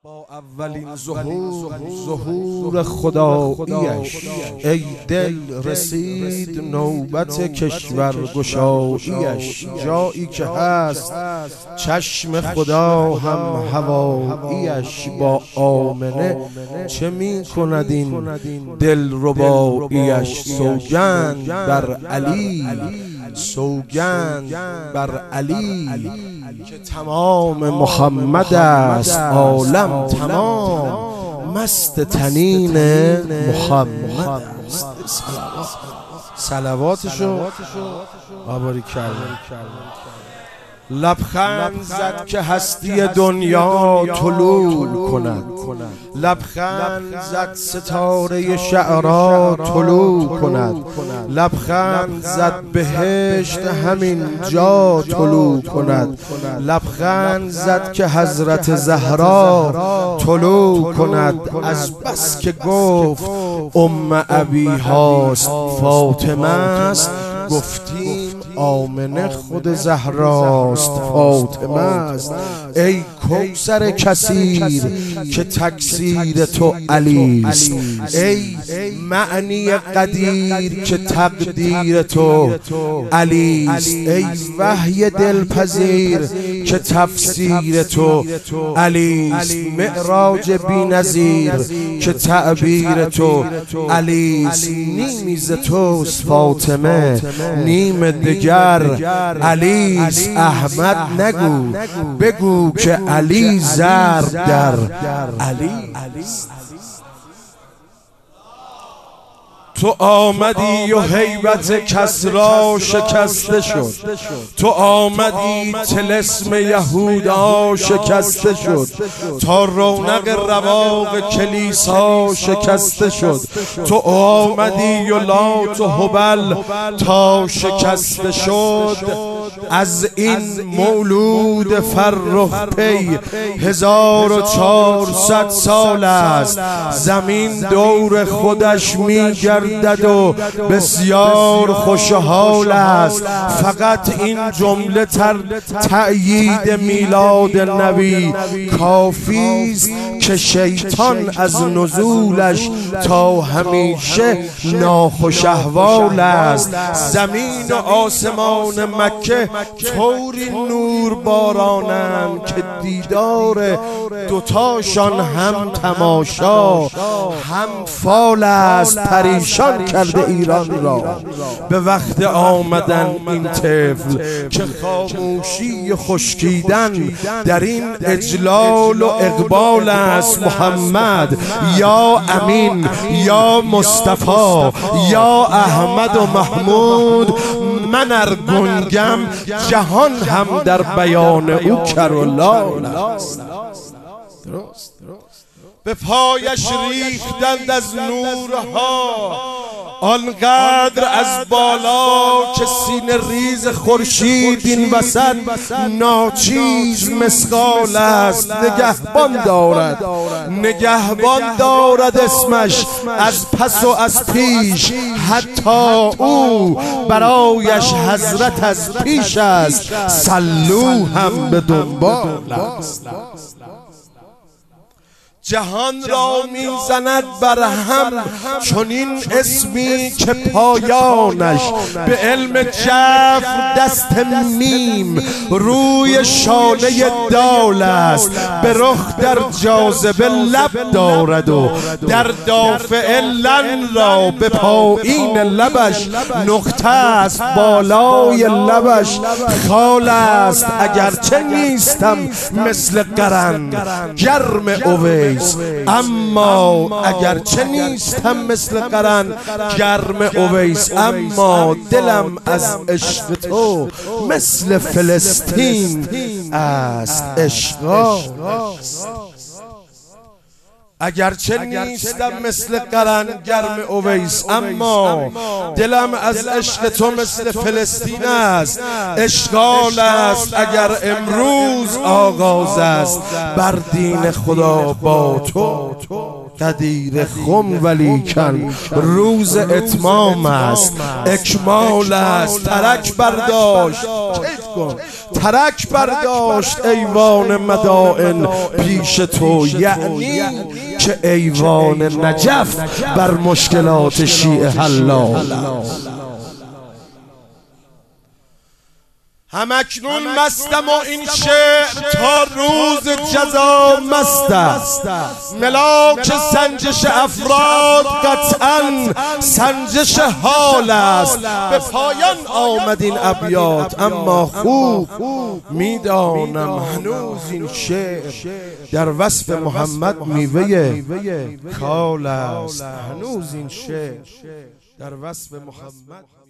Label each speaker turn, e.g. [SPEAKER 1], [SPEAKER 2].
[SPEAKER 1] با اولین ظهور خداییش ای دل رسید نوبت کشورگشاییش. جایی که هست چشم خدا هم هواییش. با آمنه چه می کند این دلرباییش. سوگند بر علی، سوگند بر علی که تمام محمد است. عالم تمام مست تنین محمد است. صلواتشو آباری کردن. لبخند زد که هستی دنیا طلوع کند. لبخند زد ستاره شعرا طلوع کند. لبخند زد بهشت همین جا طلوع کند. لبخند زد که حضرت زهرا طلوع کند. از بس که گفت ابی هاست فاطمه است، گفتیم آمنه خود زهراست فاطمه است. ای کوثر کثیر که تکثیر تو علی است. ای معنی قدیر که تقدیر تو علی است. ای وحی دلپذیر که تفسیر تو علی است. معراج بی‌نظیر که تعبیر تو علی است. نیمی ز توست فاطمه، نیم دگر علی است. احمد نگو بگو که علی ضرب در علی است. تو آمدی و هیبت کسری شکسته شد. تو آمدی طلسم یهودا شکسته شد. تا رونق رواق کلیسا شکسته شد. تو آمدی و لات و هبل تا شکسته شد. از این مولود فرخ پی 1400 سال است. زمین دور خودش میگردد و بسیار خوشحال است. فقط این جمله تأیید میلاد نبی کافی است که شیطان از نزولش تا همیشه ناخوش احوال است. زمین و آسمان مکه طوری نور بارانند که دیدار دوتاشان هم تماشا هم فال است. پریشان کرده ایران را به وقت آمدن این طفل که خاموشی خشکیدن در این اجلال و اقبال است. محمد یا امین یا مصطفی یا احمد و محمود، من ار گنگم جهان هم در بیان او کرولال است. درست. به پایش ریختند از نورها آنقدر از بالا که سینه ریز خورشید این وسط ناچیز مسقال است. نگهبان دارد اسمش از پس و از پیش. حتی او برایش حضرت از پیش است. صلو هم به دنبال است. جهان را میزند بر هم چنین اسمی که پایانش به علم جفر دست میم روی شانه دال است. به رخ در جاذبه لب دارد و در دافع لن را به پایین لبش نقطه است. بالای لبش خال است. اگرچه نیستم مثل قرن گرم اویس، اما اگرچه نیستم مثل قرن گرم اویس، اما دلم از عشق تو مثل فلسطین است. اشغال اگرچه نیستم مثل قرن گرم اویس، اما دلم از عشق تو مثل فلسطین است. اشغال است اگر امروز آغاز است بر دین خدا با تو قدیر خم، ولیکن روز اتمام است. اکمال است ترک برداشت کن. ترک برداشت ایوان مدائن پیش تو، یعنی که ایوان نجف بر مشکلات شیعه حلال. همکنون مستم و این شعر تا روز جزا مست است. ملاک سنجش افراد قطعا سنجش حال است. به پایان آمد این ابیات، اما خوب میدانم هنوز این شعر در وصف محمد میوه کال است. هنوز این شعر در وصف محمد